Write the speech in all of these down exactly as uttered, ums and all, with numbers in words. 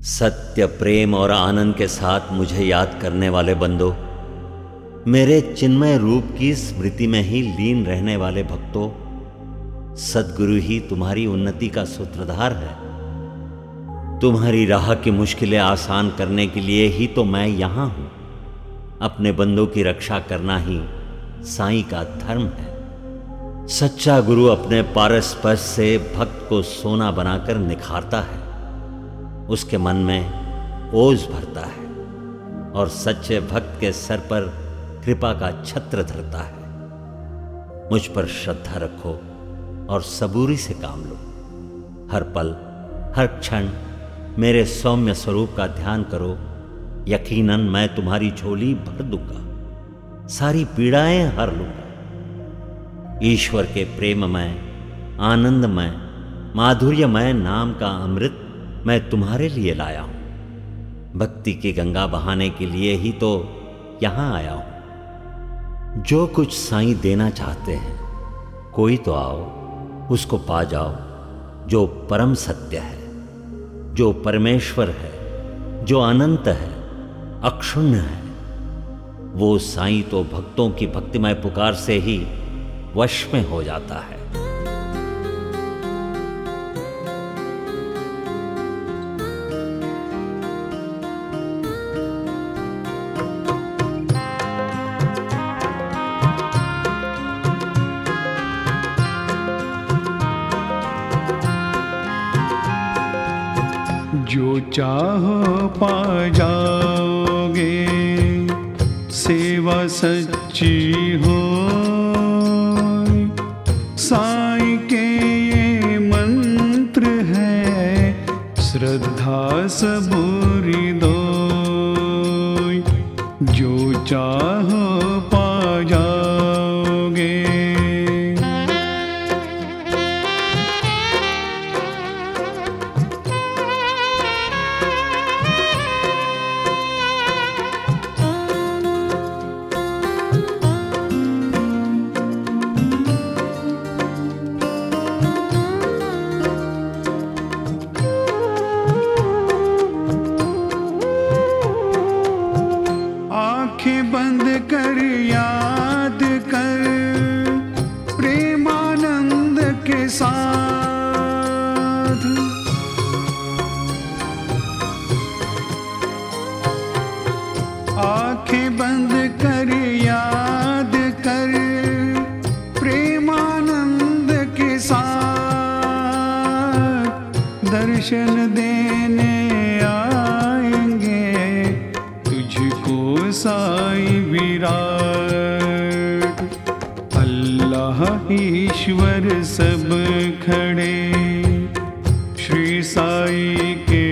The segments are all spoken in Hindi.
सत्य, प्रेम और आनंद के साथ मुझे याद करने वाले बंदों, मेरे चिन्मय रूप की स्मृति में ही लीन रहने वाले भक्तों, सद्गुरु ही तुम्हारी उन्नति का सूत्रधार है। तुम्हारी राह की मुश्किलें आसान करने के लिए ही तो मैं यहां हूं। अपने बंदों की रक्षा करना ही साईं का धर्म है। सच्चा गुरु अपने पारस से भक्त को सोना बनाकर निखारता है, उसके मन में ओज भरता है और सच्चे भक्त के सर पर कृपा का छत्र धरता है। मुझ पर श्रद्धा रखो और सबूरी से काम लो। हर पल, हर क्षण मेरे सौम्य स्वरूप का ध्यान करो। यकीनन मैं तुम्हारी झोली भर दूंगा, सारी पीड़ाएं हर लूंगा। ईश्वर के प्रेममय, आनंदमय, माधुर्यमय नाम का अमृत मैं तुम्हारे लिए लाया हूं। भक्ति की गंगा बहाने के लिए ही तो यहां आया हूं। जो कुछ साईं देना चाहते हैं, कोई तो आओ, उसको पा जाओ। जो परम सत्य है, जो परमेश्वर है, जो अनंत है, अक्षुण्ण है, वो साईं तो भक्तों की भक्तिमय पुकार से ही वश में हो जाता है। जो चाहो पा जाओगे, सेवा सच्ची हो। साईं के ये मंत्र है, श्रद्धा सबूरी दो। जो चाहो पा जाओगे। आंखें बंद कर याद कर प्रेमानंद के साथ। आंखें बंद कर याद कर प्रेमानंद के साथ। दर्शन देने आएंगे तुझको साईं विराट। अल्लाह ईश्वर सब खड़े श्री साईं के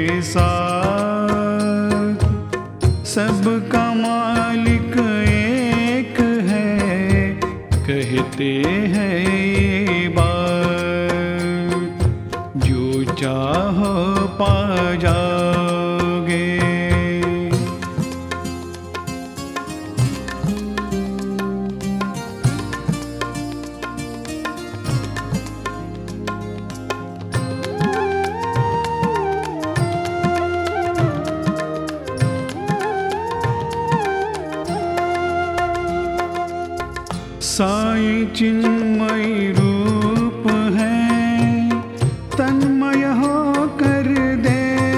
साथ। सबका मालिक एक है, कहते हैं ये बात। जो चाहो पा जाओगे। साईं चिन्मय रूप है, तन्मय हो कर दे।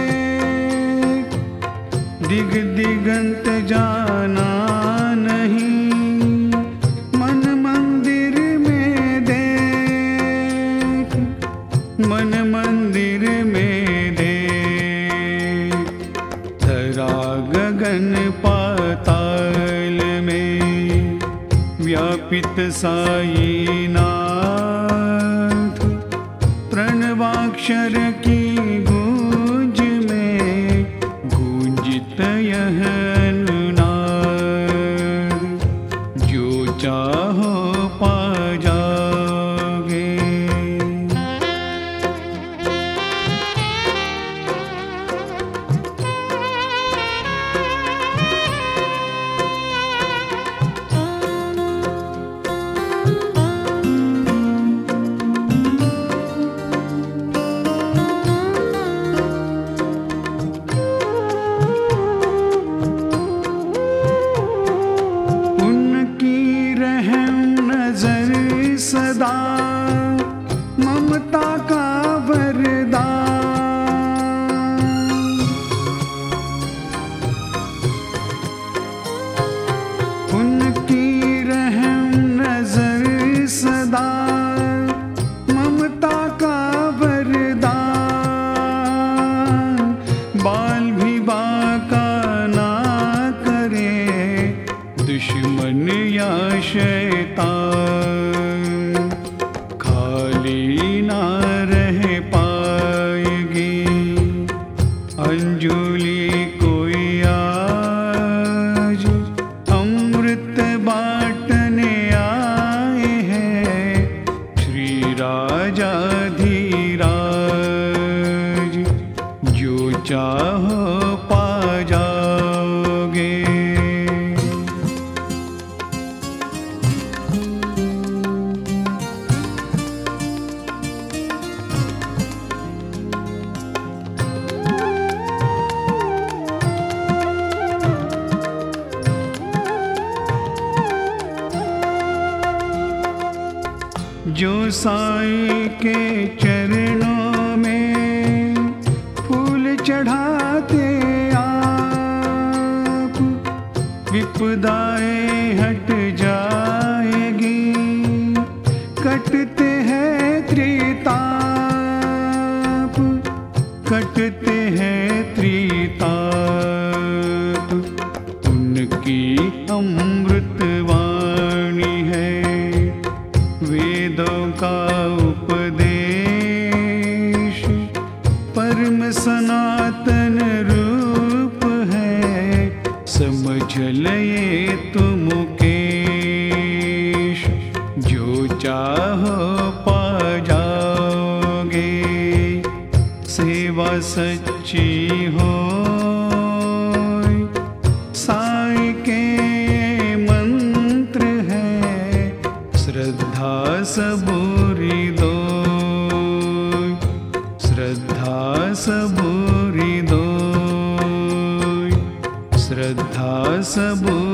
दिग दिगंत जाना नहीं, मन मंदिर में देख। मन मंदिर में देख। धरा गगन पाताल में व्यापित साईं नाथ। प्रणवाक्षर की गूंज में गूंजित यह अनुनाद। जो चाहो पा जाओगे। चाहो पा जाओगे। जो साईं के चरणों में फूल चढ़ाते आप, विपदाएं हट जाएगी। कटते हैं त्रिताप, कटते हैं त्रिताप। उनकी अमृत वाणी है, वेदों का उपदेश, परम सनातन रूप है। समझ लये तुम मुकेश, जो चाहो पा जाओगे। सेवा सच्ची हो साईं के मंत्र है। श्रद्धा सबूरी दो, श्रद्धा सबूरी दो, श्रद्धा सबूरी